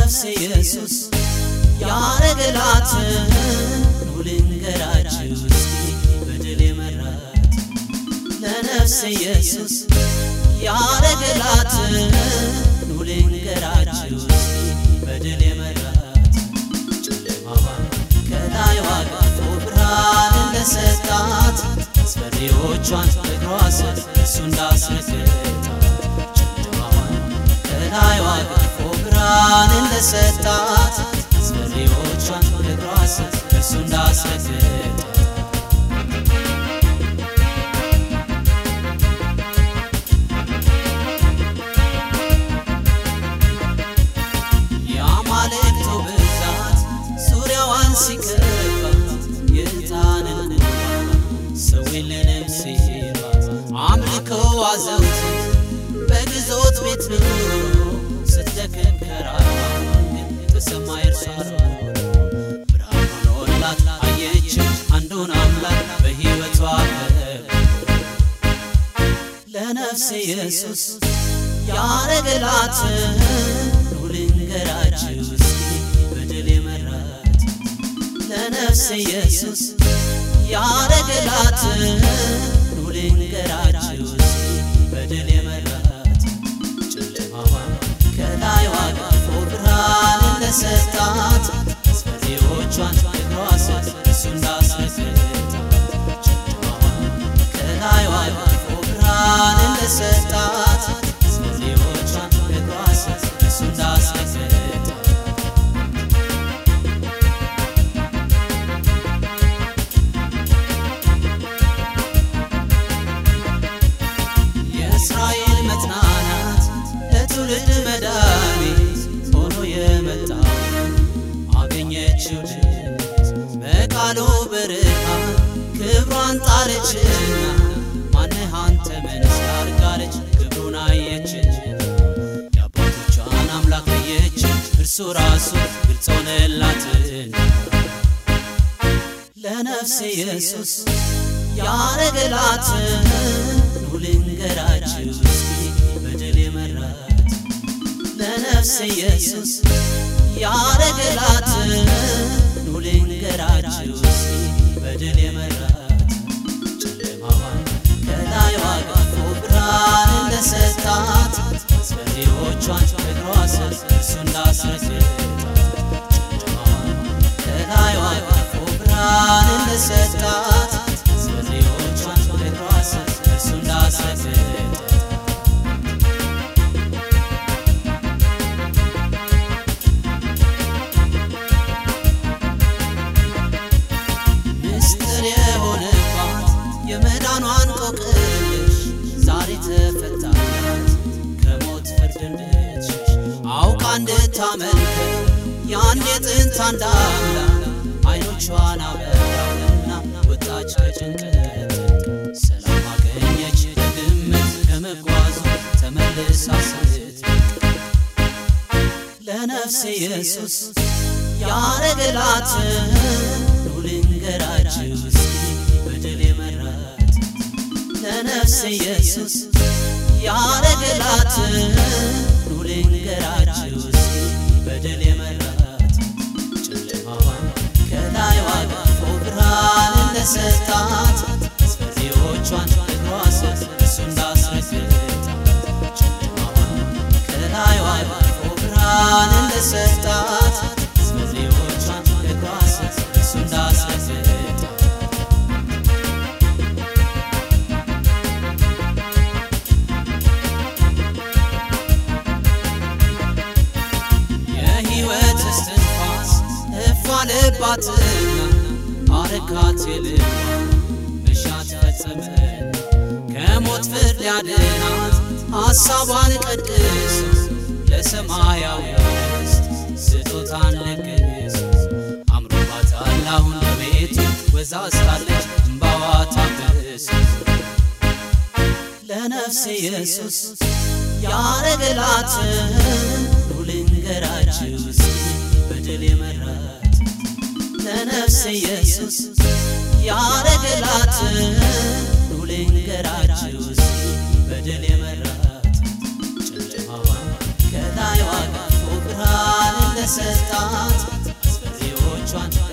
ለነፍሴ ኢየሱስ ያረገላትን ልንገራችሁ እስኪ በድል የመራት ለነፍሴ ኢየሱስ ያረገላትን ልንገራችሁ እስኪ በድል የመራት ጨለማዋን ከላይዋ ገፎ ብርሃን እንደሰጣት አስፈሪዎቿን እግሯ ስር እሱ እንዳስረገጣት ጨለማዋን ከላይዋ ገፎ ብርሃን እንደሰጣት አስፈሪዎቿን እግሯ ስር እሱ እንዳስረገጣት የአማልክቱ ብዛት ዙሪያዋን ሲከባት የዕጣንን ቁርባን ሰዊልንም ሲባት አምልኮዋ ዘወትር በግዞት ቤት ኑሮ ስትደክም ከራሯ ተሰማ የእርሷ ብርሃን ሆኖላት አየችው አንዱን አምላክ በሕይወቷ ለነፍሴ ኢየሱስ ያረገላትን ልንገራችሁ እስኪ በድል የመራት ለነፍሴ ኢየሱስ ያረገላትን ልንገራችሁ እስኪ በድል የመራት ጨለማዋን ከላይዋ ገፎ ብርሃን እንደሰጣት አስፈሪዎቿን እግሯ ስር እሱ እንዳስረገጣት ጨለማዋን ከላይዋ ገፎ ብርሃን እንደሰጣት አስፈሪዎቿን እግሯ ስር እሱ እንዳስረገጣት የእስራኤል መጽናናት ለትውልድ መድኃኒት ሆኖ የመጣው አገኘችው ድነት በቃሉ ብርሃን ክብሯን ጣለችና ማነህ አንተ መንስ ያርጋለች ክብሩን አየችና የአባቶቿን አምላክ አየች እርሱ ራሱ ግልጽ ሆነላትና ለነፍሴ ኢየሱስ ያረገላትን ልንገራችሁ እስኪ በድል የመራት ለነፍሴ ኢየሱስ ያረገላትን ልንገራችሁ እስኪ በድል የመራት ጨለማዋን ከላይዋ ገፎ ብርሃን እንደሰጣት አስፈሪዎቿን እግሯ ስር እሱ እንዳስረገጣት ጨለማዋን ከላይዋ ገፎ ብርሃን እንደሰጣት አስፈሪዎቿን እግሯ ስር እሱ እንዳስረገጣት ምስጢር የሆነባት የመዳኗን ቆቅልሽ ዛሬ ተፈታላት ከሞት ፍርድ እንድትሸሽ አውቃ እንድታመልከው ያን የጥንት አንድ አምላክ ዓይኖቿን አበራልና ወጣች ከጭንቀት ሰላም አገኘች በግምት ከመጓዙ ተመልሳ ስትበቅ ለነፍሴ ኢየሱስ ያረገላትን ልንገራችሁ እስኪ በድል የመራት ለነፍሴ ኢየሱስ ያረገላትን ልንገራችሁ እስኪ በድል የመራት ጨለማዋን ከላይዋ ገፎ ብርሃን እንደሰጣት አስፈሪዎቿን እግሯ ስር እሱ እንዳስረገጣት ጨለማዋን ከላይዋ ገፎ ብርሃን እንደሰጣት አስፈሪዎቿን እግሯ ስር እሱ እንዳስረገጣት የሕይወት እስትንፋስ እፍ አለባትና አረካት የልቧን መሻት ፈጸመና ከሞት ፍርድ ሊያድናት ሐሳቧን ቀድሶ ለሰማያዊ ርስት ስጦታን ለገሰ አምሮባታል አሁን በቤቱ ወዛዝታለች እምባዋ ታብስ ለነፍሴ ኢየሱስ ያረገላትን ልንገራችሁ እስኪ በድል የመራት ለነፍሴ ኢየሱስ ያረገላትን ልንገራችሁ እስኪ በድል የመራት ጨለማዋን ከላይዋ ገፎ ብርሃን ለሰጣት ፍሬዎቿን